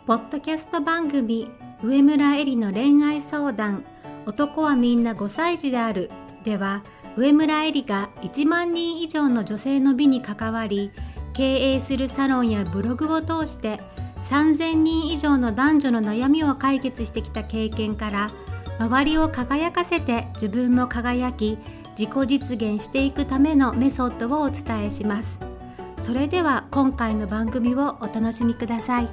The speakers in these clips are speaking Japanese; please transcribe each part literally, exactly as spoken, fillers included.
ポッドキャスト番組上村えりの恋愛相談、男はみんなごさい児であるでは、上村えりがいちまんにん以上の女性の美に関わり、経営するサロンやブログを通してさんぜんにん以上の男女の悩みを解決してきた経験から、周りを輝かせて自分も輝き、自己実現していくためのメソッドをお伝えします。それでは今回の番組をお楽しみください。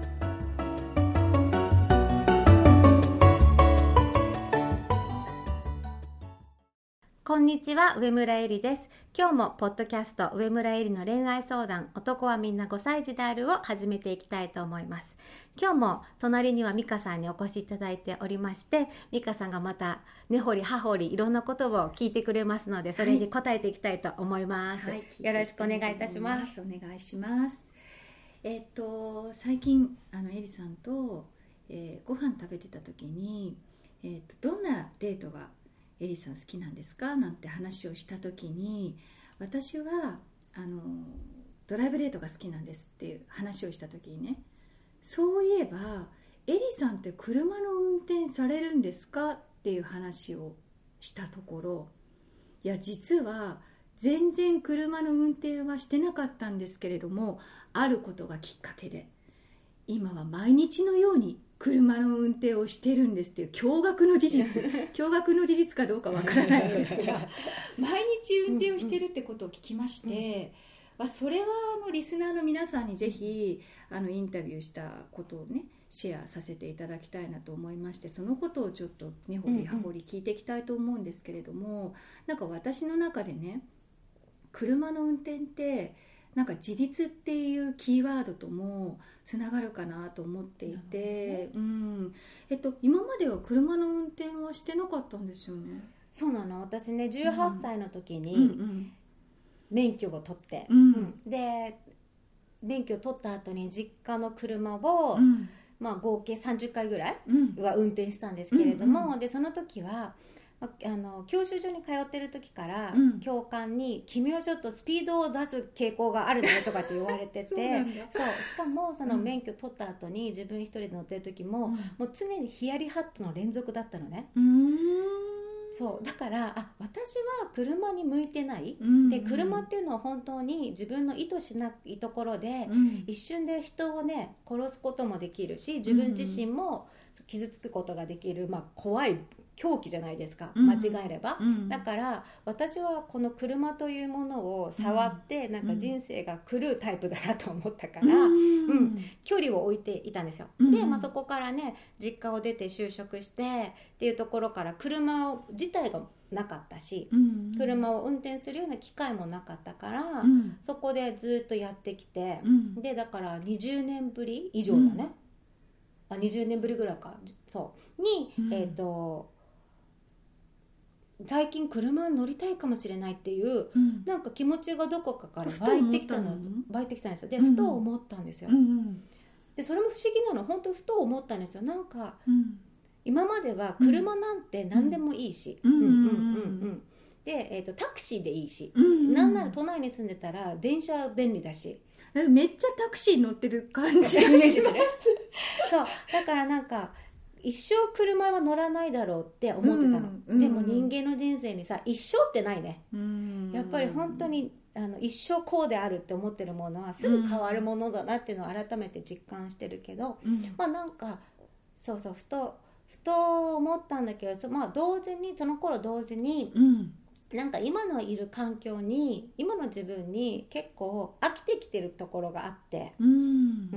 こんにちは、上村えりです。今日もポッドキャスト上村えりの恋愛相談、男はみんなごさい児であるを始めていきたいと思います。今日も隣には美香さんにお越しいただいておりまして、美香さんがまた根掘り葉掘りいろんなことを聞いてくれますので、それに答えていきたいと思います、はい、よろしくお願いいたします。 お願いします。えっと最近あのえりさんと、えー、ご飯食べてた時に、えっとどんなデートがえりさん好きなんですかなんて話をした時に、私はあのドライブデートが好きなんですっていう話をした時にね、そういえばえりさんって車の運転されるんですかっていう話をしたところ、いや実は全然車の運転はしてなかったんですけれども、あることがきっかけで今は毎日のように車の運転をしてるんですっていう驚愕の事実驚愕の事実かどうかわからないのですが毎日運転をしてるってことを聞きまして、うんうん、それはあのリスナーの皆さんにぜひあのインタビューしたことをねシェアさせていただきたいなと思いまして、そのことをちょっと根掘り葉掘り聞いていきたいと思うんですけれども、うんうん、なんか私の中でね、車の運転ってなんか自立っていうキーワードともつながるかなと思っていて、ね、うんえっと、今までは車の運転はしてなかったんですよね。 そうなの。私ねじゅうはっさいの時に免許を取って、 うんうん、 で免許を取った後に実家の車を、うん、まあ、合計さんじゅっかいぐらいは運転したんですけれども、うんうん、でその時はあの教習所に通ってる時から、うん、教官に君はちょっとスピードを出す傾向があるねとかって言われててそうしかもその免許取った後に自分一人で乗ってる時も、うん、もう常にヒヤリハットの連続だったのね。うーんそうだからあ私は車に向いてない、うんうん、で車っていうのは本当に自分の意図しないところで、うん、一瞬で人をね殺すこともできるし、自分自身も傷つくことができる、まあ、怖い狂気じゃないですか、間違えれば、うん、だから私はこの車というものを触って、うん、なんか人生が狂うタイプだなと思ったから、うんうん、距離を置いていたんですよ、うん、で、まあ、そこからね実家を出て就職してっていうところから車を自体がなかったし、うん、車を運転するような機会もなかったから、うん、そこでずっとやってきて、うん、でだからにじゅうねんぶり以上だね、うん、あにじゅうねんぶりぐらいかそうに、うん、えっと最近車に乗りたいかもしれないっていう、うん、なんか気持ちがどこかから湧いてきたの湧いてきたんですよ。で、うん、ふと思ったんですよ、うんうん、でそれも不思議なの、本当ふと思ったんですよ。なんか、うん、今までは車なんて何でもいいし、で、えーと、タクシーでいいし、うんうん、なんなら都内に住んでたら電車便利だし、 めっちゃタクシー乗ってる感じがしますそうだからなんか一生車は乗らないだろうって思ってたの、うんうん、でも人間の人生にさ一生ってないね、うん、やっぱり本当にあの一生こうであるって思ってるものはすぐ変わるものだなっていうのを改めて実感してるけど、うん、まあなんかそうそうふとふと思ったんだけど、まあ、同時にその頃同時に、うん、なんか今のいる環境に今の自分に結構飽きてきてるところがあって、うんうん、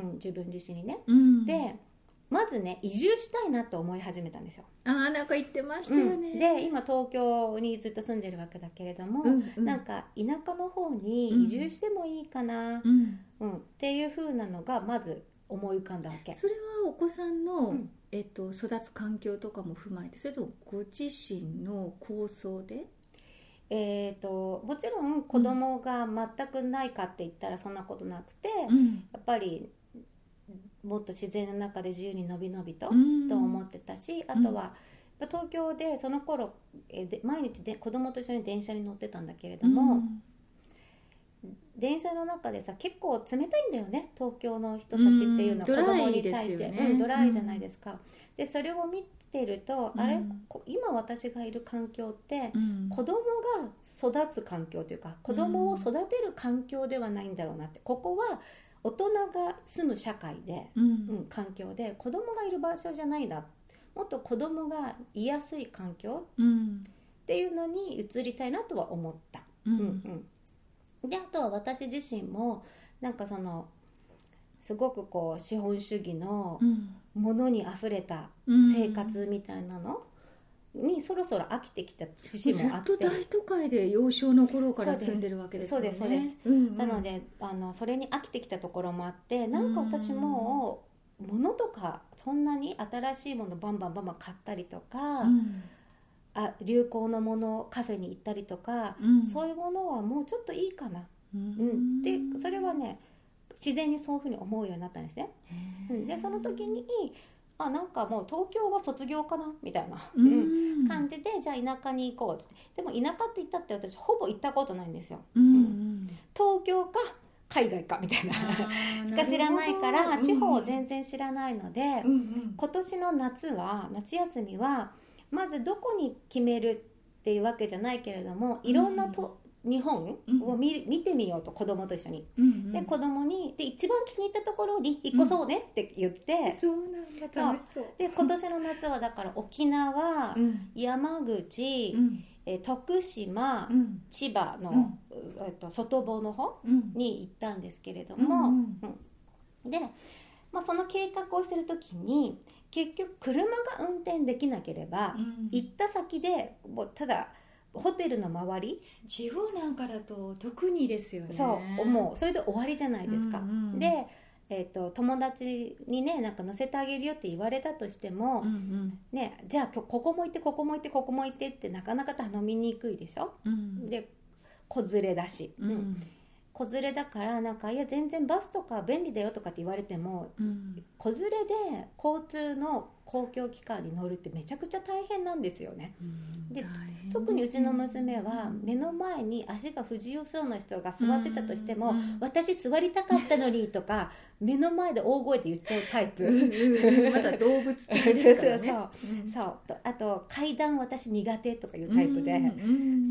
自分自身にね、うん、でまずね移住したいなと思い始めたんですよ。 ああなんか言ってましたよね、 うん、で今東京にずっと住んでるわけだけれども、うんうん、なんか田舎の方に移住してもいいかな、うんうん、っていう風なのがまず思い浮かんだわけ。 それはお子さんの、うんえっと、育つ環境とかも踏まえて、それともご自身の構想で？ えーと、もちろん子供が全くないかって言ったらそんなことなくて、うん、やっぱりもっと自然の中で自由にのびのびと、うん、と思ってたし、あとは、うん、東京でその頃えで毎日で子供と一緒に電車に乗ってたんだけれども、 電車の中でさ結構冷たいんだよね、東京の人たちっていうのは子供に対して、うん、ドライじゃないですか、うん、でそれを見てると、うん、あれ今私がいる環境って、うん、子供が育つ環境というか子供を育てる環境ではないんだろうなって、ここは大人が住む社会で、うんうん、環境で子供がいる場所じゃないな、もっと子供がいやすい環境っていうのに移りたいなとは思った、うんうんうん、であとは私自身もなんかそのすごくこう資本主義のものにあふれた生活みたいなのにそろそろ飽きてきた節もあって、 ずっと大都会で幼少の頃から住んでるわけですよね。 そうですそうです、うんうん、なのであのそれに飽きてきたところもあって、なんか私も物とかそんなに新しいものバンバンバンバン買ったりとか、うん、あ流行のものカフェに行ったりとか、うん、そういうものはもうちょっといいかな、うんうん、でそれはね自然にそういうふうに思うようになったんですね、うん、でその時にあなんかもう東京は卒業かなみたいな、うん、感じでじゃあ田舎に行こうっつって、でも田舎って言ったって私ほぼ行ったことないんですよ、うんうん、東京か海外かみたいなしか知らないから地方を全然知らないので、うんうん、今年の夏は夏休みはまずどこに決めるっていうわけじゃないけれども、いろんなと、うん、日本を 見,、うん、見てみようと子供と一緒に、うんうん、で子供にで一番気に入ったところに引っ越そうねって言って、うん、 そうなんだ楽しそうで今年の夏はだから沖縄、うん、山口、うんえ徳島、うん、千葉の、うんえっと、外房の方に行ったんですけれども、うんうん、で、まあ、その計画をしてる時に結局車が運転できなければ、うん、行った先でもうただホテルの周り地方なんかだと特にですよね。 そうもうそれで終わりじゃないですか、うんうん、でえー、と友達にねなんか乗せてあげるよって言われたとしても、うんうんね、じゃあ今日ここも行ってここも行ってここも行ってってなかなか頼みにくいでしょ、うん、で子連れだし、うんうん、子連れだからなんかいや全然バスとか便利だよとかって言われても、うん、子連れで交通の公共機関に乗るってめちゃくちゃ大変なんですよね、うん、で特にうちの娘は目の前に足が不自由そうな人が座ってたとしても、うん、私座りたかったのにとか目の前で大声で言っちゃうタイプまだ動物的ですからねそうそうそう、うん、そうあと階段私苦手とかいうタイプで、うんうん、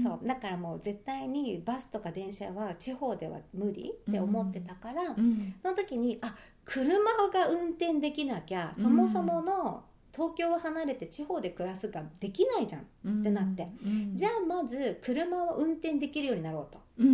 そうだからもう絶対にバスとか電車は地方では無理って思ってたから、うんうん、その時にあ車が運転できなきゃそもそもの東京を離れて地方で暮らすができないじゃんってなって、うんうん、じゃあまず車を運転できるようになろうと、うんうん、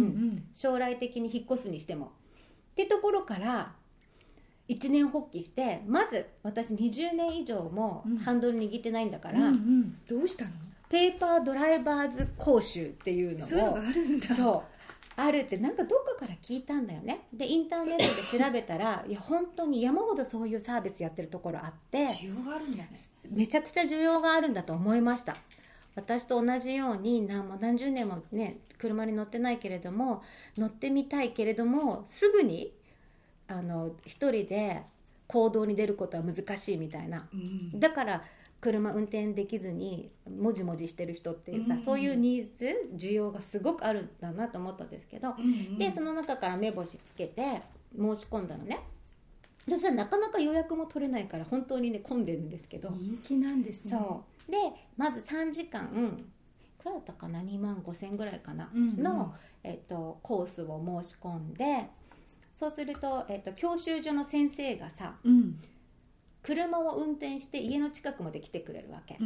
将来的に引っ越すにしてもってところから一年発起して、まず私にじゅうねん以上もハンドル握ってないんだから、うんうんうん、 どうしたの？ ペーパードライバーズ講習っていうのをそういうのがあるんだ。 そうあるってなんかどっかから聞いたんだよね。でインターネットで調べたらいや本当に山ほどそういうサービスやってるところあって需要があるんだね。 めちゃくちゃ需要があるんだと思いました。私と同じように 何, 何十年もね車に乗ってないけれども乗ってみたいけれどもすぐにあの一人で行動に出ることは難しいみたいな、うん、だから車運転できずにもじもじしてる人っていうさ、うんうん、そういうニーズ需要がすごくあるんだなと思ったんですけど、うんうん、でその中から目星つけて申し込んだのね。でそしたらなかなか予約も取れないから本当にね混んでるんですけど人気なんですね。 そうでまずさんじかんいくらだったかなにまんごせんぐらいかな、うんうん、の、えっと、コースを申し込んでそうすると、えっと、教習所の先生がさ、うん車を運転して家の近くまで来てくれるわけ、うん、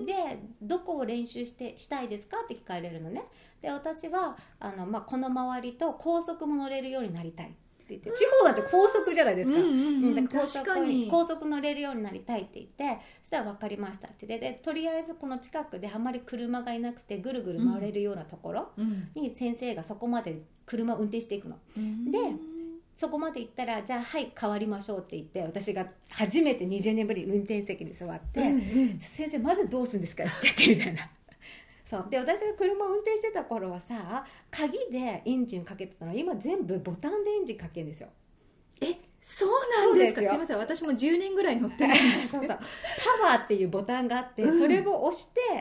でどこを練習してしたいですかって聞かれるのね。で私はあの、まあ、この周りと高速も乗れるようになりたいって言って地方だって高速じゃないですか、うんうんうん、だから高速確かに高速乗れるようになりたいって言ってそしたら分かりましたってででとりあえずこの近くであまり車がいなくてぐるぐる回れるようなところに先生がそこまで車を運転していくの、うん、でそこまで行ったらじゃあはい変わりましょうって言って私が初めてにじゅうねんぶりに運転席に座って、うんうん、先生まずどうするんですかってみたいなそうで私が車を運転してた頃はさ鍵でエンジンかけてたの今全部ボタンでエンジンかけるんですよ。 えそうなんですか。すいません私もじゅうねんぐらい乗ってるんですそうそうパワーっていうボタンがあって、うん、それを押して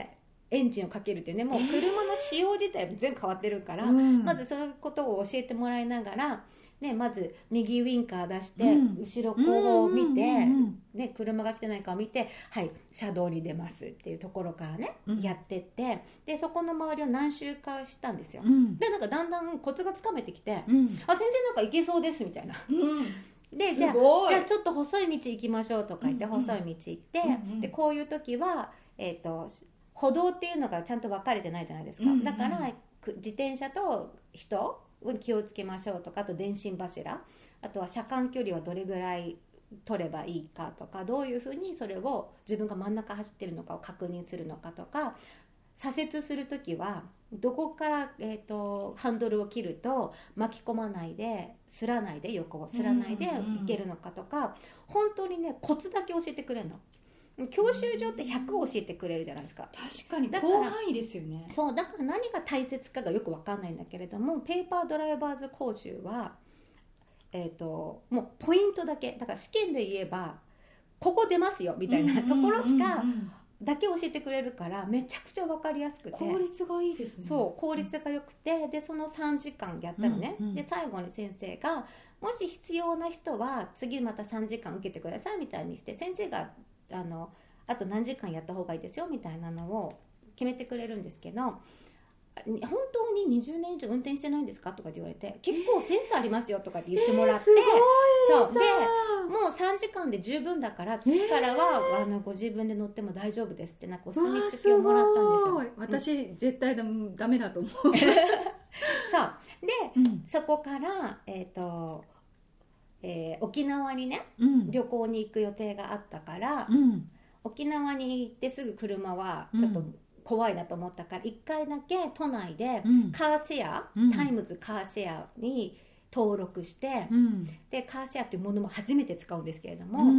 エンジンをかけるっていうね、もう車の仕様自体全部変わってるから、 えー、 まずそういうことを教えてもらいながら、ね、まず右ウインカー出して、 うん、 後ろこう見て、 うんうんうん、 ね、車が来てないかを見て、はい、車道に出ますっていうところからね、うん、やってって、でそこの周りを何周かしたんですよ、うん、でなんかだんだんコツがつかめてきて、うん、あ、先生なんか行けそうですみたいな、うん、でじゃあ、じゃあちょっと細い道行きましょうとか言って、うんうん、細い道行って、うんうん、でこういう時は、えーと、歩道っていうのがちゃんと分かれてないじゃないですか、うんうん、だから自転車と人に気をつけましょうとか、あと電信柱、あとは車間距離はどれぐらい取ればいいかとか、どういうふうにそれを自分が真ん中走ってるのかを確認するのかとか、左折するときはどこから、えーと、ハンドルを切ると巻き込まないですらないで、横をすらないでいけるのかとか、うんうん、本当にねコツだけ教えてくれるの。教習所ってひゃく教えてくれるじゃないですか。 確かに広範囲ですよね。 そうだから何が大切かがよく分かんないんだけれども、ペーパードライバーズ講習は、えーと、もうポイントだけだから、試験で言えばここ出ますよみたいなところしかだけ教えてくれるから、めちゃくちゃ分かりやすくて効率がいいですね。 そう効率が良くて、でそのさんじかんやったのね、うんうん、で最後に先生がもし必要な人は次またさんじかん受けてくださいみたいにして、先生があのあと何時間やった方がいいですよみたいなのを決めてくれるんですけど、本当ににじゅうねん以上運転してないんですかとかって言われて、結構センスありますよとかって言ってもらって、 えー、 そうでもうさんじかんで十分だから次からは、えー、あのご自分で乗っても大丈夫ですってなんかお墨付きをもらったんですよ。 私、うん、絶対ダメだと思うそうで、うん、そこから、えーとえー、沖縄にね、うん、旅行に行く予定があったから、うん、沖縄に行ってすぐ車はちょっと怖いなと思ったから、いっかいだけ都内でカーシェア、うん、タイムズカーシェアに登録して、うん、でカーシェアっていうものも初めて使うんですけれども、うん、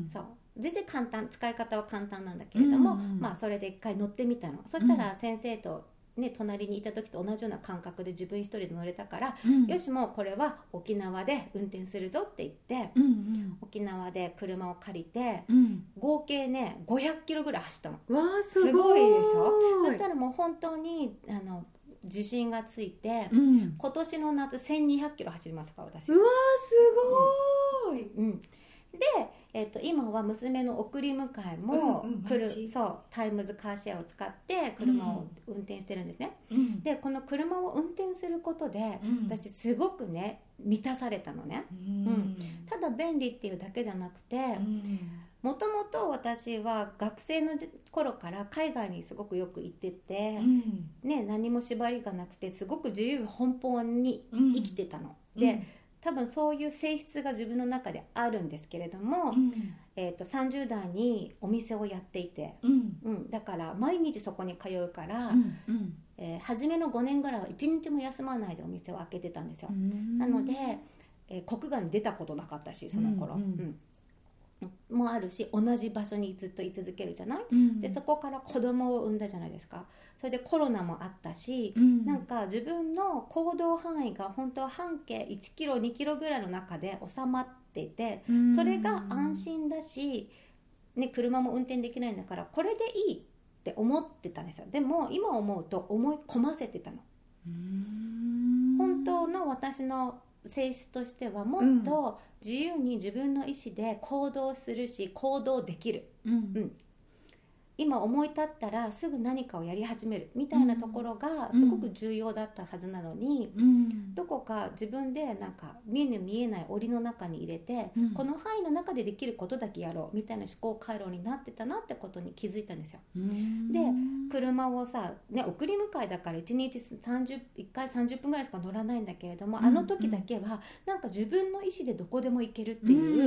そう全然簡単、使い方は簡単なんだけれども、うんうん、まあ、それでいっかい乗ってみたの。そしたら先生とね、隣にいた時と同じような感覚で自分一人で乗れたから、うん、よしもうこれは沖縄で運転するぞって言って、うんうん、沖縄で車を借りて、うん、合計ねごひゃくキロぐらい走ったの。 わーすごい、 すごいでしょ。そしたらもう本当にあの自信がついて、うん、今年の夏せんにひゃくキロ走りましたから私。 うわーすごい、 うんうん、で、えー、と今は娘の送り迎えも、うんうん、来るそうタイムズカーシェアを使って車を運転してるんですね、うん、でこの車を運転することで、うん、私すごくね満たされたのね、うんうん、ただ便利っていうだけじゃなくて、もともと私は学生の頃から海外にすごくよく行ってて、うんね、何も縛りがなくてすごく自由奔放に生きてたの、うん、で、うん、多分そういう性質が自分の中であるんですけれども、うんえー、とさんじゅう代にお店をやっていて、うんうん、だから毎日そこに通うから、うんうんえー、初めのごねんぐらいはいちにちも休まないでお店を開けてたんですよ。なので、えー、国外に出たことなかったしその頃、うんうんうん、もあるし、同じ場所にずっと居続けるじゃない、うん、でそこから子供を産んだじゃないですか。それでコロナもあったし、うん、なんか自分の行動範囲が本当は半径いちキロにキロぐらいの中で収まっていて、うん、それが安心だし、ね、車も運転できないんだからこれでいいって思ってたんですよ。でも今思うと思い込ませてたの。うーん本当の私の性質としてはもっと自由に自分の意思で行動するし行動できる、うんうん、今思い立ったらすぐ何かをやり始めるみたいなところがすごく重要だったはずなのに、うん、どこか自分でなんか見え見えない檻の中に入れて、うん、この範囲の中でできることだけやろうみたいな思考回路になってたなってことに気づいたんですよ、うん、で車をさ、ね、送り迎えだからいちにちさんじゅういっかいさんじゅっぷんぐらいしか乗らないんだけれども、うん、あの時だけはなんか自分の意思でどこでも行けるっていう、うん、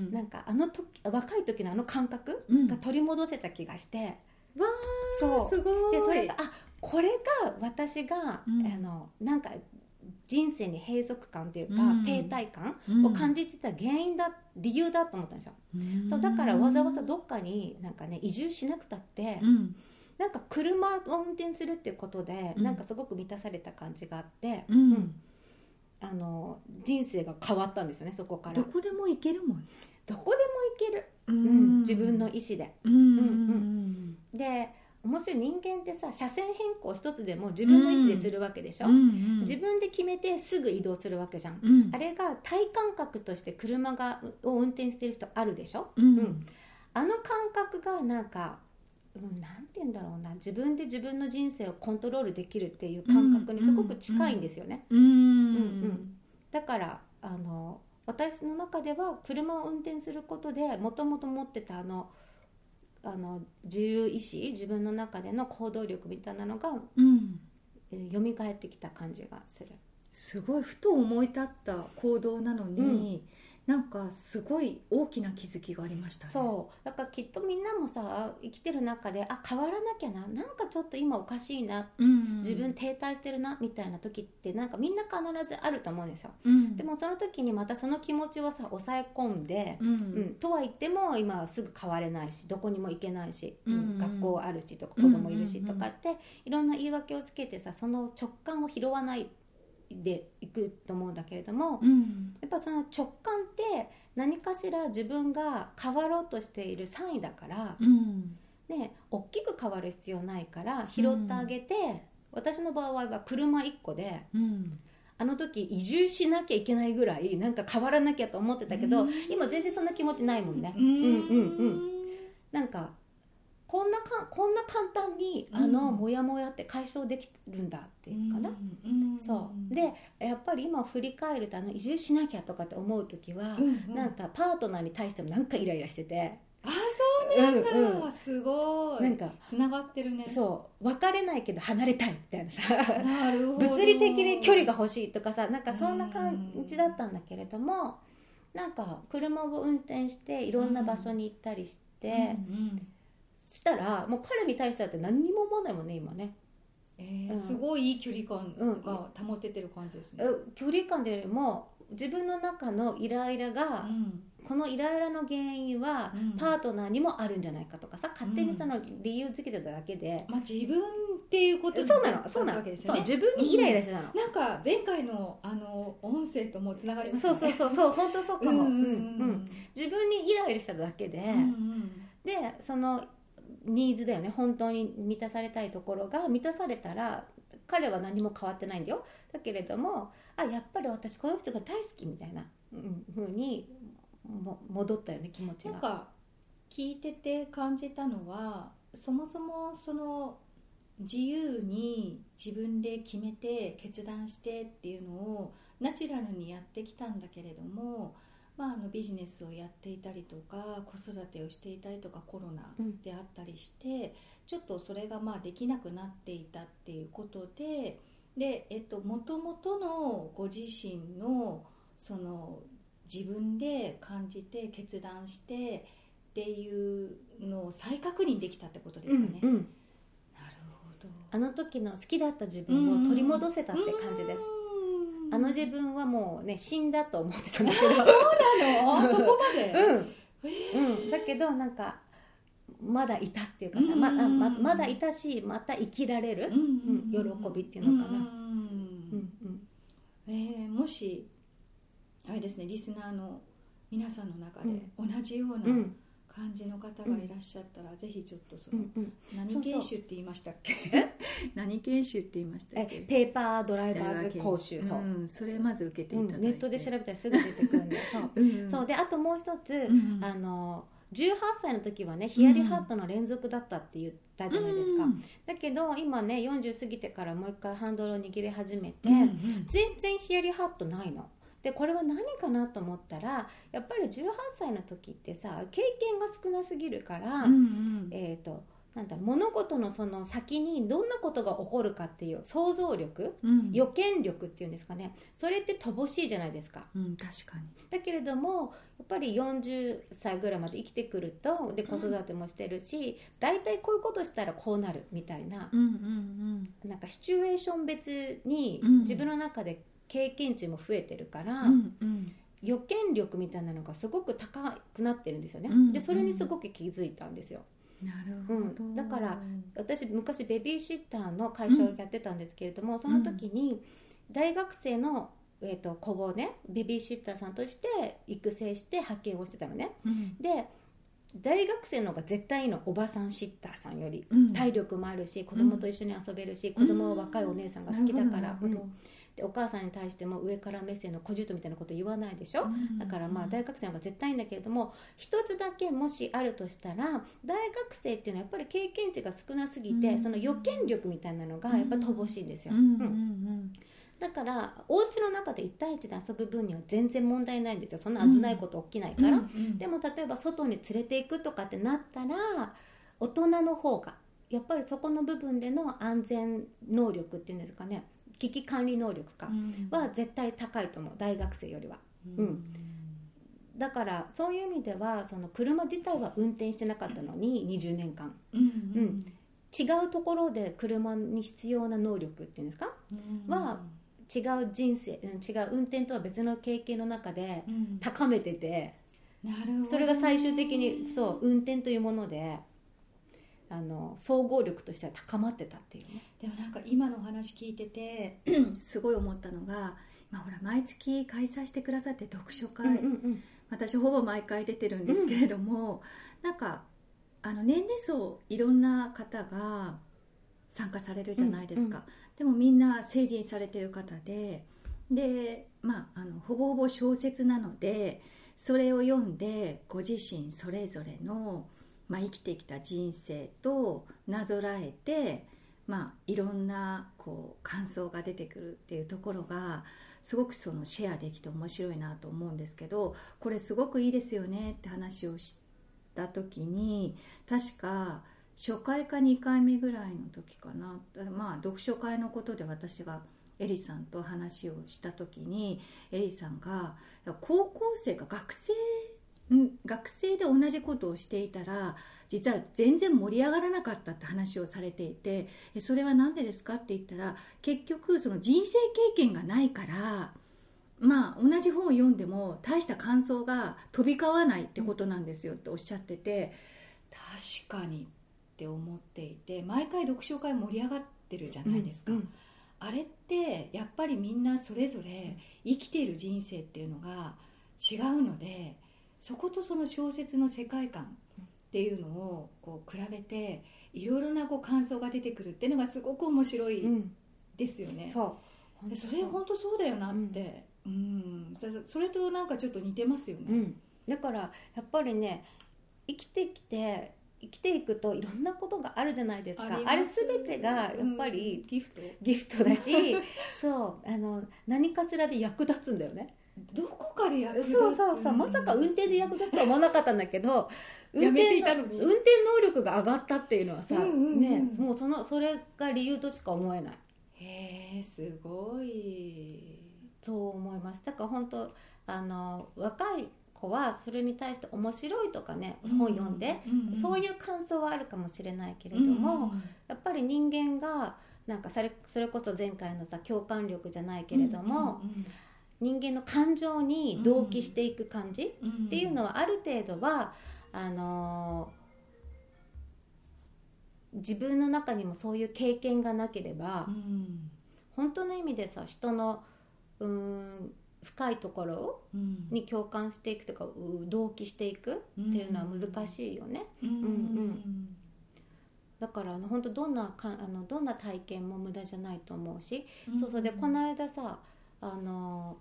なんかあの時若い時のあの感覚が取り戻せた気がして、 うん、わーそうすごい。 でそれがあこれが私が、うん、あのなんか人生に閉塞感というか、うん、停滞感を感じてた原因だ、理由だと思ったんですよ、うん、そうだからわざわざどっかになんかね移住しなくたって、うん、なんか車を運転するっていうことで、うん、なんかすごく満たされた感じがあって、うんうん、あの人生が変わったんですよね。そこからどこでも行けるもん。 どこでも行ける、うんうん、自分の意思で、うんうんうん、で面白い、人間ってさ車線変更一つでも自分の意思でするわけでしょ、うんうん、自分で決めてすぐ移動するわけじゃん、うん、あれが体感覚として車がを運転してる人あるでしょ、うんうん、あの感覚がなんか、うん、なんて言うんだろうな、自分で自分の人生をコントロールできるっていう感覚にすごく近いんですよね、うんうんうん、だからあの私の中では車を運転することでもともと持ってたあのあの自由意志、自分の中での行動力みたいなのが、うん、えー、蘇ってきた感じがする。 すごいふと思い立った行動なのに、うん、なんかすごい大きな気づきがありましたね。 そうだからきっとみんなもさ生きてる中であ変わらなきゃな、なんかちょっと今おかしいな、うんうん、自分停滞してるなみたいな時ってなんかみんな必ずあると思うんですよ、うん、でもその時にまたその気持ちをさ抑え込んで、うんうん、とは言っても今はすぐ変われないしどこにも行けないし、うんうん、学校あるしとか子供いるしとかって、うんうんうん、いろんな言い訳をつけてさその直感を拾わないでいくと思うんだけれども、うん、やっぱその直感って何かしら自分が変わろうとしているサインだから、うん、で大きく変わる必要ないから拾ってあげて、うん、私の場合は車いっこで、うん、あの時移住しなきゃいけないぐらいなんか変わらなきゃと思ってたけど、うん、今全然そんな気持ちないもんね、うん、うんうんうんなんかこんなかこんな簡単にあのモヤモヤって解消できるんだっていうかな、うんうん、そうでやっぱり今振り返るとあの移住しなきゃとかって思う時は、うんうん、なんかパートナーに対してもなんかイライラしてて、 あそうなんだ、うんうん、すごいなんかつながってるね。 そう別れないけど離れたいみたいなさなるほど物理的に距離が欲しいとかさなんかそんな感じだったんだけれども、うん、なんか車を運転していろんな場所に行ったりして、うんうんうんしたらもう彼に対してだって何にも思わないもんね今ね、 えーうん、すごいいい距離感が保ててる感じですね、 うん、距離感というよりも自分の中のイライラが、うん、このイライラの原因はパートナーにもあるんじゃないかとかさ、勝手にその理由付けてただけで、 うんまあ、自分っていうことそうなのそうなの、ね、そう自分にイライラしてたの、 うん、なんか前回のあの音声ともつながりますね。 そうそうそうそう本当そうかも、うんうんうん、自分にイライラしただけで、うんうん、でそのニーズだよね、本当に満たされたいところが満たされたら彼は何も変わってないんだよ。だけれどもあやっぱり私この人が大好きみたいな、うん、風にも戻ったよね気持ちが。 なんか聞いてて感じたのはそもそもその自由に自分で決めて決断してっていうのをナチュラルにやってきたんだけれども、まあ、あのビジネスをやっていたりとか子育てをしていたりとかコロナであったりして、うん、ちょっとそれがまあできなくなっていたっていうことでで、えっと、元々のご自身のその自分で感じて決断してっていうのを再確認できたってことですかね、うんうん、なるほど。 あの時の好きだった自分を取り戻せたって感じです。あの自分はもうね死んだと思ってたんだけどそうなのそこまで、 うんえーうん、だけどなんかまだいたっていうかさ、うんまままだいたしまた生きられる、うんうん、喜びっていうのかな、うんうんえー、もしあれですねリスナーの皆さんの中で同じような感じの方がいらっしゃったら、うん、ぜひちょっとその、うんうん、何研修って言いましたっけ何研修って言いましたっけペーパードライバーズ講習、 そう、うん、それまず受けていただいて、うん、 ネットで調べたらすぐ出てくるんでそう、うんうん、そうであともう一つ、うんうん、あのじゅうはっさいの時はねヒヤリハットの連続だったって言ったじゃないですか、うん、だけど今ねよんじゅう過ぎてからもう一回ハンドルを握り始めて、うんうん、全然ヒヤリハットないのでこれは何かなと思ったらやっぱりじゅうはっさいの時ってさ経験が少なすぎるから、うんうん、えーとなんだ物事のその先にどんなことが起こるかっていう想像力、うん、予見力っていうんですかね、それって乏しいじゃないですか、 うん、確かに。 だけれどもやっぱりよんじゅっさいぐらいまで生きてくるとで子育てもしてるし、だいたいこういうことしたらこうなるみたいな、うんうんうん、なんかシチュエーション別に自分の中で経験値も増えてるから、うんうん、予見力みたいなのがすごく高くなってるんですよね、うんうん、でそれにすごく気づいたんですよ。 なるほど、 うん、だから私昔ベビーシッターの会社をやってたんですけれども、うん、その時に大学生の、えーと、子をねベビーシッターさんとして育成して派遣をしてたのね、うん、で大学生の方が絶対いいの、おばさんシッターさんより、 うん、 体力もあるし子供と一緒に遊べるし、うん、子供は若いお姉さんが好きだから、うん、でお母さんに対しても上から目線の小姑みたいなこと言わないでしょ、うん、だからまあ大学生の方が絶対いいんだけれども、一つだけもしあるとしたら、大学生っていうのはやっぱり経験値が少なすぎて、うん、その予見力みたいなのがやっぱ乏しいんですよ、うんうんうん、だからお家の中でいち対いちで遊ぶ分には全然問題ないんですよ。そんな危ないこと起きないから、うんうん、でも例えば外に連れていくとかってなったら、大人の方がやっぱりそこの部分での安全能力っていうんですかね、危機管理能力かは絶対高いと思う、大学生よりは、うん、だからそういう意味では、その車自体は運転してなかったのににじゅうねんかん、うんうん、違うところで車に必要な能力っていうんですか、うん、は違う人生、違う運転とは別の経験の中で高めてて、 うん、なるほどね、 それが最終的にそう運転というものであの総合力としては高まってたっていうね。 でもなんか今のお話聞いててすごい思ったのが、まあ、ほら毎月開催してくださって読書会、うんうんうん、私ほぼ毎回出てるんですけれども、うん、なんかあの年齢層いろんな方が参加されるじゃないですか、うんうん、でもみんな成人されてる方で、で、まあ、あのほぼほぼ小説なので、それを読んでご自身それぞれの、まあ、生きてきた人生となぞらえて、まあ、いろんなこう感想が出てくるっていうところがすごくそのシェアできて面白いなと思うんですけど、これすごくいいですよねって話をした時に、確か初回かにかいめぐらいの時かな、まあ、読書会のことで私がエリさんと話をした時に、エリさんが高校生か学生学生で同じことをしていたら実は全然盛り上がらなかったって話をされていて、それは何でですかって言ったら、結局その人生経験がないから、まあ同じ本を読んでも大した感想が飛び交わないってことなんですよっておっしゃってて、確かにって思っていて、毎回読書会盛り上がってるじゃないですか、うんうん、あれってやっぱりみんなそれぞれ生きている人生っていうのが違うので、そことその小説の世界観っていうのをこう比べていろいろなこう感想が出てくるっていうのがすごく面白いですよね、うん、そうでそれ本当そうだよなって、うんうん、それ、それとなんかちょっと似てますよね、うん、 だからやっぱりね、生きてきて生きていくといろんなことがあるじゃないですか。 あ, あれ全てがやっぱり、うん、ギフトギフトだしそうあの何かしらで役立つんだよね。 どこかで役立つ、 そうそうそう、まさか運転で役立つとは思わなかったんだけど運転の運転能力が上がったっていうのはさ、うんうんうん、ね、もう そ, のそれが理由としか思えない。 へえ、すごい、 そう思います。だから本当あの若い子はそれに対して面白いとかね、本読んで、うんうん、そういう感想はあるかもしれないけれども、うんうん、やっぱり人間がなんかそれ、それこそ前回のさ共感力じゃないけれども、うんうんうん、人間の感情に同期していく感じっていうのはある程度はあのー、自分の中にもそういう経験がなければ、うん、本当の意味でさ人のうーん深いところに共感していくとか、うん、同期していくっていうのは難しいよね、うんうんうん、だからあの本当どんなかあのどんな体験も無駄じゃないと思うし、うんうん、そうそうでこの間さあの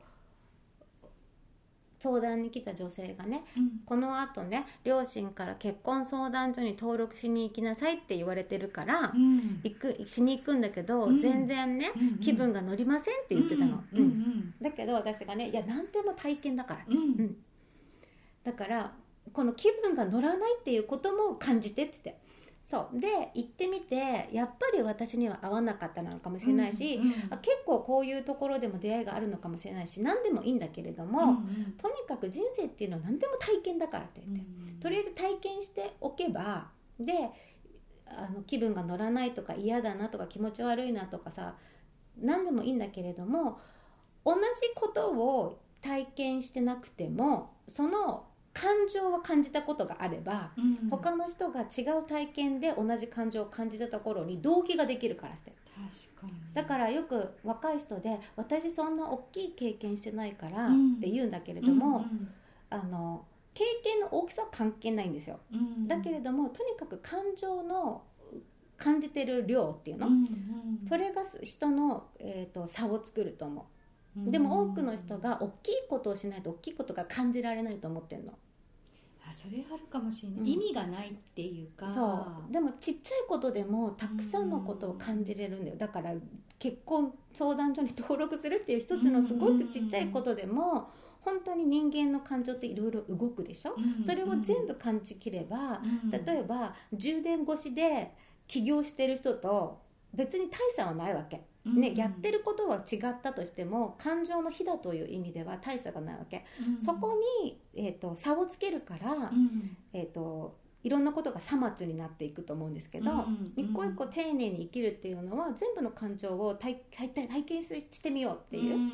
相談に来た女性がね、うん、このあとね両親から結婚相談所に登録しに行きなさいって言われてるから、うん、行くしに行くんだけど、うん、全然ね、うんうん、気分が乗りませんって言ってたの、うんうんうん、だけど私がね、いや何でも体験だからって、うんうん、だからこの気分が乗らないっていうことも感じてって言って、そうで行ってみてやっぱり私には合わなかったのかもしれないし、うんうん、結構こういうところでも出会いがあるのかもしれないし、何でもいいんだけれども、うんうん、とにかく人生っていうのは何でも体験だからって言って、うんうん、とりあえず体験しておけば、であの気分が乗らないとか嫌だなとか気持ち悪いなとかさ何でもいいんだけれども、同じことを体験してなくてもその感情は感じたことがあれば、うん、他の人が違う体験で同じ感情を感じたところに同期ができるからして。 確かに。 だからよく若い人で私そんな大きい経験してないからって言うんだけれども、うんうんうん、あの経験の大きさは関係ないんですよ、うん、だけれどもとにかく感情の感じてる量っていうの、うんうん、それが人の、えーと、差を作ると思う、うん、でも多くの人が大きいことをしないと大きいことが感じられないと思ってるの。 あ、それあるかもしれない、うん、意味がないっていうか。 そうでもちっちゃいことでもたくさんのことを感じれるんだよ。だから結婚相談所に登録するっていう一つのすごくちっちゃいことでも本当に人間の感情っていろいろ動くでしょ、うん、それを全部感じきれば、うん、例えば充電越しで起業してる人と別に大差はないわけ、うんね、やってることは違ったとしても感情の火だという意味では大差がないわけ、うん、そこに、えーと、差をつけるから、うんえーと、いろんなことがさ末になっていくと思うんですけど、うん、一個一個丁寧に生きるっていうのは全部の感情を 体, 体, 体験してみようっていう、うん、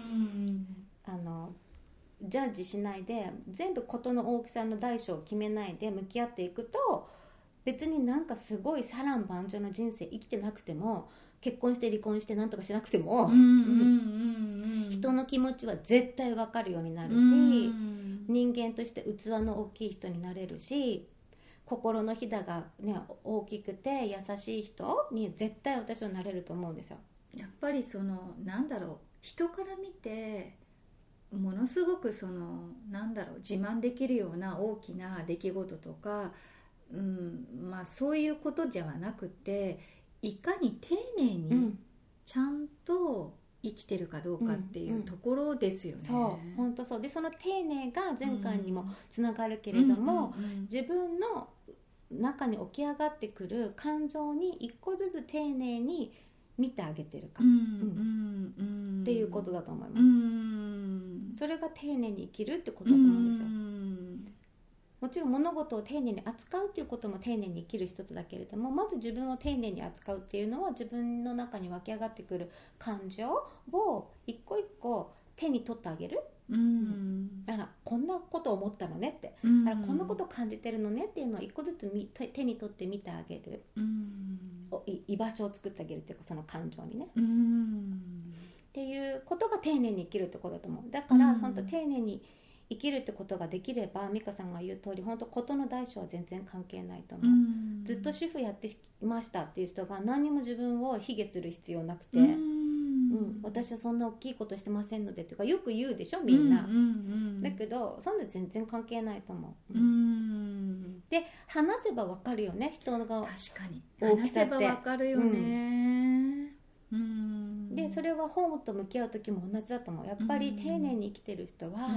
あのジャッジしないで全部事の大きさの大小を決めないで向き合っていくと、別になんかすごい波乱万丈の人生生きてなくても、結婚して離婚してなんとかしなくても、うんうんうんうん、人の気持ちは絶対分かるようになるし、うん、人間として器の大きい人になれるし、心のひだが、ね、大きくて優しい人に絶対私はなれると思うんですよ。 やっぱりそのなんだろう、人から見てものすごくそのなんだろう自慢できるような大きな出来事とか、うんまあ、そういうことじゃなくて、いかに丁寧にちゃんと生きてるかどうかっていうところですよね、 うんうんうん、そう本当そうで、その丁寧が前回にもつながるけれども、うんうんうんうん、自分の中に起き上がってくる感情に一個ずつ丁寧に見てあげてるか、うんうんうん、っていうことだと思います、うん、それが丁寧に生きるってことだと思うんですよ、うん、もちろん物事を丁寧に扱うっていうことも丁寧に生きる一つだけれども、まず自分を丁寧に扱うっていうのは自分の中に湧き上がってくる感情を一個一個手に取ってあげる、うん、だからこんなこと思ったのねって、うん、だからこんなこと感じてるのねっていうのを一個ずつ手に取って見てあげる、うん、居場所を作ってあげるっていうか、その感情にね、うん、っていうことが丁寧に生きるってことだと思う。だから、うん、本当丁寧に生きるってことができれば、美香さんが言う通り本当事の大小は全然関係ないと思う、うん、ずっと主婦やってきましたっていう人が何にも自分を卑下する必要なくて、うんうん、私はそんな大きいことしてませんのでとかよく言うでしょみんな、うんうんうん、だけどそんな全然関係ないと思う、うん、で話せば分かるよね、人が確かに話せば分かるよね、うんうん、でそれは本と向き合う時も同じだと思う。やっぱり丁寧に生きてる人は、うん、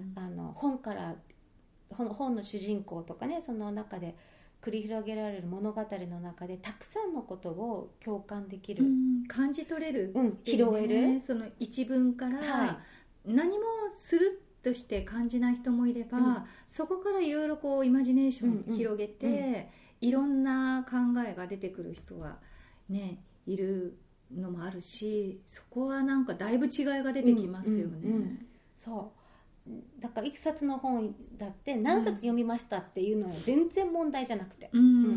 あの本から本 の, 本の主人公とかね、その中で繰り広げられる物語の中でたくさんのことを共感できる、うん、 感じ取れる、 うん、拾える、 その一文から何もするとして感じない人もいれば、うん、そこからいろいろこうイマジネーション広げて、うんうんうん、いろんな考えが出てくる人はねいるのもあるし、そこはなんかだいぶ違いが出てきますよね、うんうんうん、 そうだから一冊の本だって何冊読みましたっていうのは全然問題じゃなくて、うんうんうん、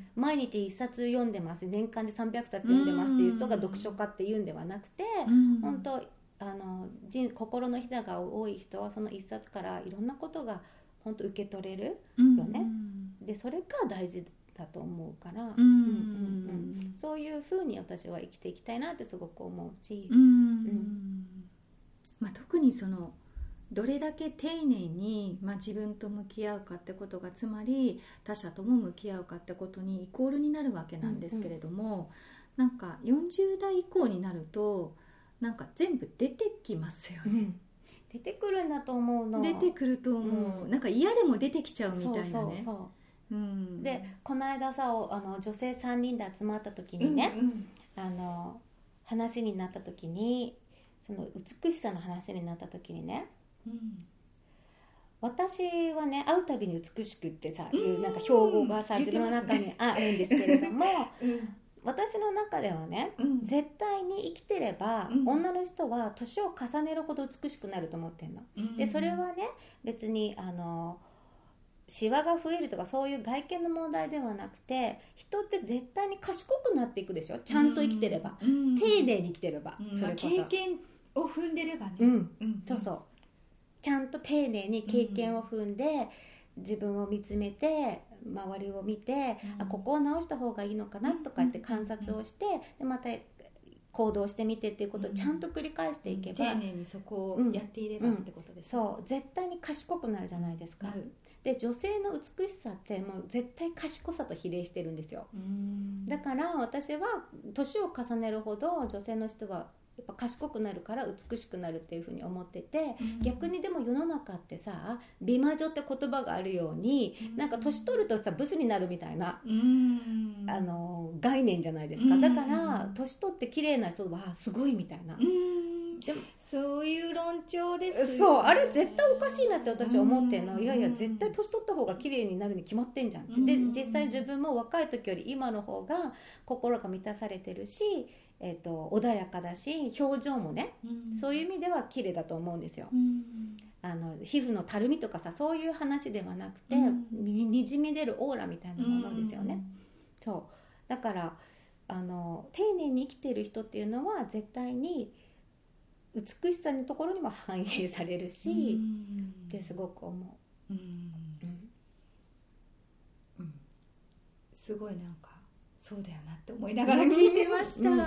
毎日一冊読んでます、年間でさんびゃくさつ読んでますっていう人が読書家っていうんではなくて、うん、本当あの人心のひだが多い人はその一冊からいろんなことが本当受け取れるよね、うん、でそれが大事だと思うから、うんうんうん、そういうふうに私は生きていきたいなってすごく思うし、うんうんまあ、特にそのどれだけ丁寧に、まあ、自分と向き合うかってことが、つまり他者とも向き合うかってことにイコールになるわけなんですけれども、うんうん、なんかよんじゅう代以降になるとなんか全部出てきますよね、うん、 出てくるんだと思うの。 出てくると思う、うん、なんか嫌でも出てきちゃうみたいなね。そうそうそううん、でこの間さあの女性さんにんで集まった時にね、うんうん、あの話になった時にその美しさの話になった時にね、うん、私はね会うたびに美しくってさ、うん、いうなんか標語がさ、自分の中にあるんですけれども、うん、私の中ではね、うん、絶対に生きてれば、うん、女の人は年を重ねるほど美しくなると思ってんの、うん、でそれはね別にあのシワが増えるとかそういう外見の問題ではなくて、人って絶対に賢くなっていくでしょ、ちゃんと生きてれば、うん、丁寧に生きてれば、 うん、それこそ経験を踏んでればね、 うんうん、そうそうちゃんと丁寧に経験を踏んで、うん、自分を見つめて周りを見て、うん、あここを直した方がいいのかなとかって観察をして、うん、でまた行動してみてっていうことをちゃんと繰り返していけば、 うん、丁寧にそこをやっていれば、うん、ってことですね。 そう絶対に賢くなるじゃないですか、うん、で女性の美しさってもう絶対賢さと比例してるんですよ。うんだから私は年を重ねるほど女性の人はやっぱ賢くなるから美しくなるっていうふうに思ってて、うん、逆にでも世の中ってさ美魔女って言葉があるように、うん、なんか年取るとさブスになるみたいな、うん、あの概念じゃないですか、うん、だから年取って綺麗な人はすごいみたいな、うん、 でもそういう論調ですよね。 そうあれ絶対おかしいなって私は思ってんの、うん、いやいや絶対年取った方が綺麗になるに決まってんじゃんって、うん、で実際自分も若い時より今の方が心が満たされてるしえー、と穏やかだし表情もね、うん、そういう意味では綺麗だと思うんですよ、うん、あの皮膚のたるみとかさそういう話ではなくて、うん、に, にじみ出るオーラみたいなものですよね、うん、そうだからあの丁寧に生きている人っていうのは絶対に美しさのところにも反映されるし、うん、ってすごく思う、うんうんうん、すごいなんかそうだよなって思いながら聞いてました、うんうん、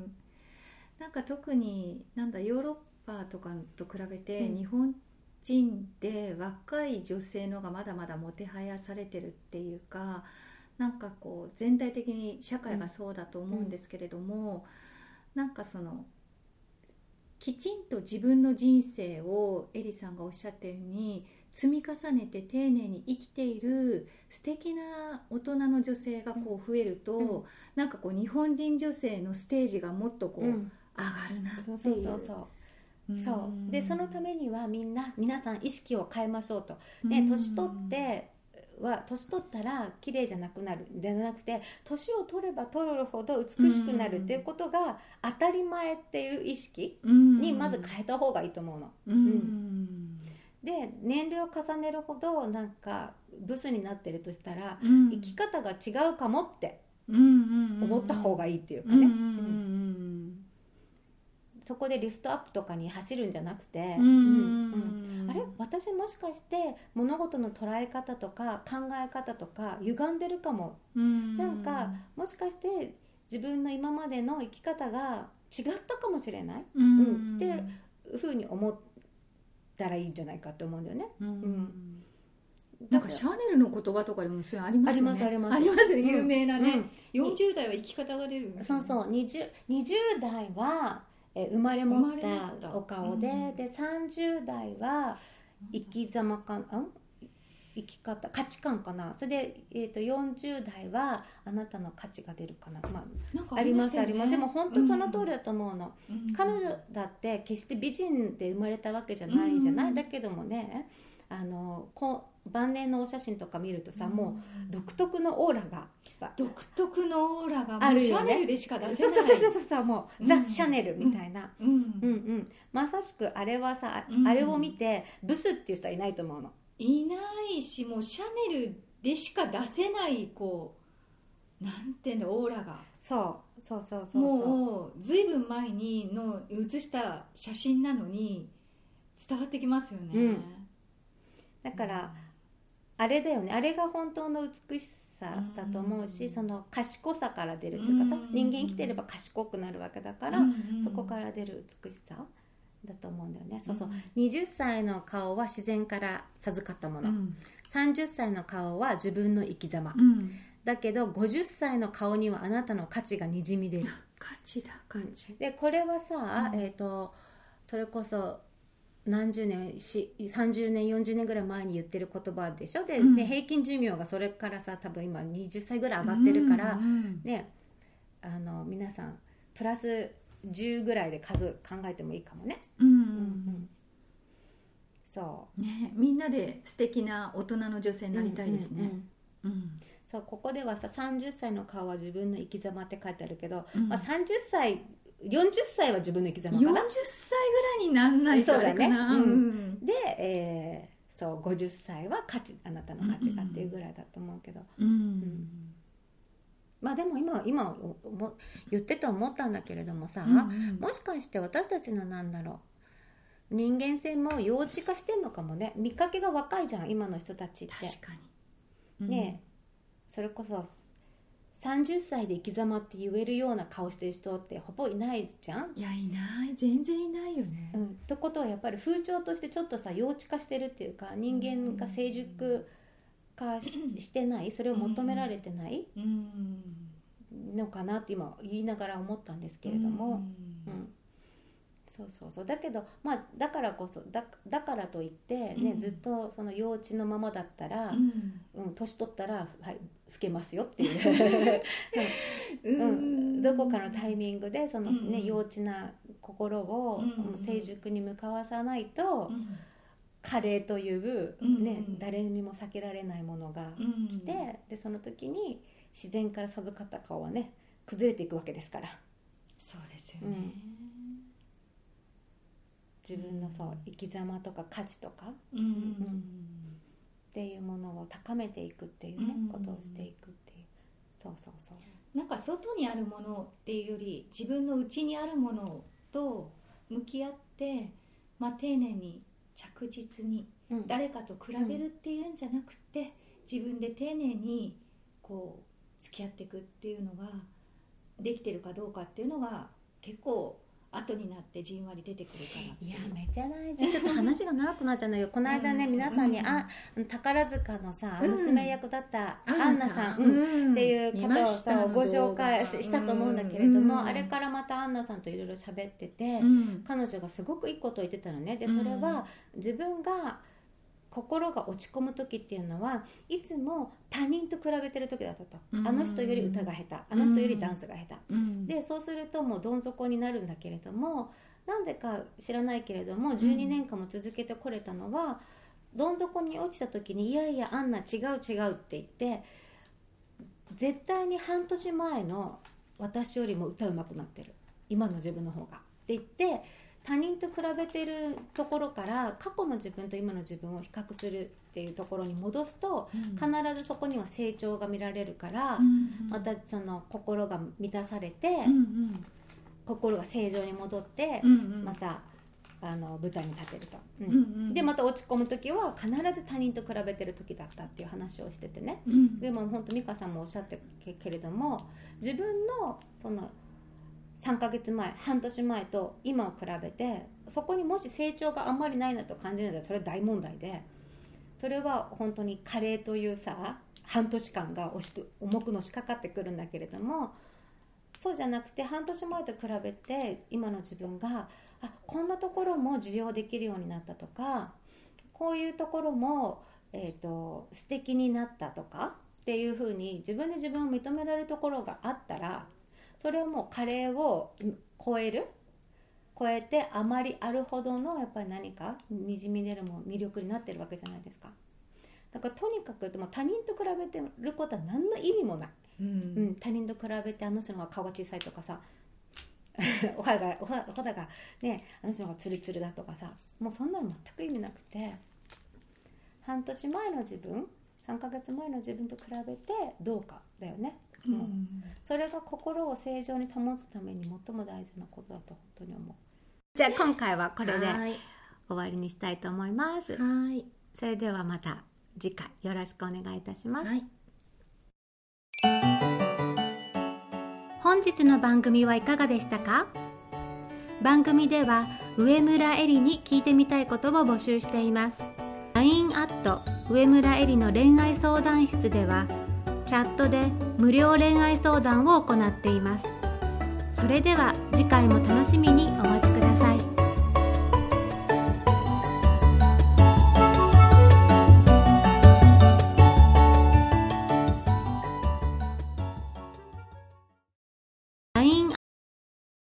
なんか特になんだヨーロッパとかと比べて、うん、日本人で若い女性のがまだまだもてはやされてるっていうかなんかこう全体的に社会がそうだと思うんですけれども、うん、なんかそのきちんと自分の人生をエリさんがおっしゃったように積み重ねて丁寧に生きている素敵な大人の女性がこう増えると、うん、なんかこう日本人女性のステージがもっとこう、うん、上がるなっていう。そうそうそうそううん、そうでそのためにはみんな皆さん意識を変えましょうと、ね、年取っては年取ったら綺麗じゃなくなるではなくて年を取れば取るほど美しくなるっていうことが当たり前っていう意識にまず変えた方がいいと思うの、うんうんで年齢を重ねるほどなんかブスになってるとしたら、うん、生き方が違うかもって思った方がいいっていうかね、うんうんうん、そこでリフトアップとかに走るんじゃなくて、うんうんうん、あれ私もしかして物事の捉え方とか考え方とか歪んでるかも、うん、なんかもしかして自分の今までの生き方が違ったかもしれない、うんうん、っていうふうに思ってたらいいんじゃないかって思うんだよね、うんうん、 なんかシャネルの言葉とかでもそれありますよね。 ありますありますありますよ、有名なね、うん、よんじゅう代は生き方が出る、ね、 そうそう 20, 20代はえ生まれ持ったお顔で、うん、でさんじゅう代は生き様かん生き方価値観かなそれで、えー、とよんじゅう代はあなたの価値が出るかな、まあ、なんかありますありますでも本当その通りだと思うの、うん、彼女だって決して美人で生まれたわけじゃないじゃない、うん、だけどもねあのこう晩年のお写真とか見るとさ、うん、もう独特のオーラが独特のオーラがもうシャネルでしか出せない、 そうそうそうそうそうもう、うん、ザ・シャネルみたいな、うんうんうん、まさしくあれはさ、うん、あれを見てブスっていう人はいないと思うの。 いないしもうシャネルでしか出せないこうなんていうのオーラがそうそうそうそうもうずいぶん前にの写した写真なのに伝わってきますよね、うん、 だから、うん、あれだよねあれが本当の美しさだと思うし、うん、その賢さから出るというかさ、うん、人間生きてれば賢くなるわけだから、うん、そこから出る美しさだと思うんだよね、そうそう、うん、にじゅっさいの顔は自然から授かったもの、うん、さんじゅっさいの顔は自分の生き様、うん、だけどごじゅっさいの顔にはあなたの価値がにじみ出る。 価値だ価値でこれはさ、うん、えーとそれこそ何十年さんじゅうねんよんじゅうねんぐらい前に言ってる言葉でしょで、うん、で平均寿命がそれからさ多分今はたちぐらい上がってるから、うんうん、ねあの皆さんプラスじゅうぐらいで数考えてもいいかもね、うんうんうん、そうねみんなで素敵な大人の女性になりたいですね、うんうんうん、 そうここではささんじゅっさいの顔は自分の生き様って書いてあるけど、うんまあ、さんじゅっさいよんじゅっさいは自分の生き様かなよんじゅっさいぐらいになんないとあれかな、 そうだね、うん、で、えー、そうごじゅっさいは価値あなたの価値がっていうぐらいだと思うけど、うんうんうんまあ、でも 今, 今言ってて思ったんだけれどもさ、うんうん、もしかして私たちのなんだろう人間性も幼稚化してんのかもね。見かけが若いじゃん今の人たちって。 確かに、うん、 ねえ、それこそさんじゅっさいで生き様って言えるような顔してる人ってほぼいないじゃん。 いやいない、全然いないよね。 うん、ってことはやっぱり風潮としてちょっとさ幼稚化してるっていうか、人間が成熟化 し,、うん、してない、それを求められてないのかなって今言いながら思ったんですけれども、うんうん、そうそうそう。だけど、まあ、だからこそ だ, だからといってね、うん、ずっとその幼稚のままだったら、うんうん、年取ったら、はい、老けますよっていう、うん、どこかのタイミングでその、ね、幼稚な心を、うん、成熟に向かわさないと、うん、加齢という、ね、うん、誰にも避けられないものが来て、うん、でその時に自然から授かった顔はね崩れていくわけですから。 そうですよね、うん、 自分のそう生き様とか価値とか、 うんうん、 っていうものを高めていくっていうね、うん、ことをしていくっていう。そうそうそう。 なんか外にあるものっていうより自分の内にあるものと向き合って、まあ、丁寧に着実に誰かと比べるっていうんじゃなくて、うん、自分で丁寧にこう付き合っていくっていうのができてるかどうかっていうのが結構後になってじんわり出てくるから。 いやめっちゃ大事。ちょっと話が長くなっちゃうんだけど、この間ね、うん、皆さんに、うん、あ宝塚のさ、うん、娘役だったアンナさん、うん、っていう方をさご紹介したと思うんだけれども、うん、あれからまたアンナさんといろいろ喋ってて、うん、彼女がすごくいいことを言ってたのね。でそれは自分が心が落ち込む時っていうのはいつも他人と比べてる時だったと、うん、あの人より歌が下手、あの人よりダンスが下手、うん、でそうするともうどん底になるんだけれども、なんでか知らないけれどもじゅうにねんかんも続けてこれたのは、うん、どん底に落ちた時にいやいやアンナ違う違うって言って絶対に半年前の私よりも歌うまくなってる、今の自分の方がって言って他人と比べてるところから過去の自分と今の自分を比較するっていうところに戻すと、うん、必ずそこには成長が見られるから、うんうん、またその心が満たされて、うんうん、心が正常に戻って、うんうん、またあの舞台に立てると、うんうんうん、でまた落ち込む時は必ず他人と比べてる時だったっていう話をしててね、うん、でも本当美香さんもおっしゃってけれども、自分のそのさんかげつまえ半年前と今を比べてそこにもし成長があんまりないなと感じるのでそれは大問題で、それは本当に加齢というさ半年間がしく重くのしかかってくるんだけれども、そうじゃなくて半年前と比べて今の自分があこんなところも受容できるようになったとか、こういうところも、えーと、素敵になったとかっていうふうに自分で自分を認められるところがあったら、それをもう加齢を超える超えてあまりあるほどのやっぱり何かにじみ出るも魅力になってるわけじゃないですか。だからとにかく他人と比べてることは何の意味もない、うんうん、他人と比べてあの人の方が顔が小さいとかさお肌が、お肌、お肌がね、あの人の方がツルツルだとかさ、もうそんなの全く意味なくて、半年前の自分さんかげつまえの自分と比べてどうかだよね、うんうん、それが心を正常に保つために最も大事なことだと本当に思う。じゃあ今回はこれで終わりにしたいと思います。 はい、 それではまた次回よろしくお願いいたします、 はい、 本日の番組はいかがでしたか？番組では上村えりに聞いてみたいことを募集しています。 ライン アット上村えりの恋愛相談室ではチャットで無料恋愛相談を行っています。それでは次回も楽しみにお待ちください。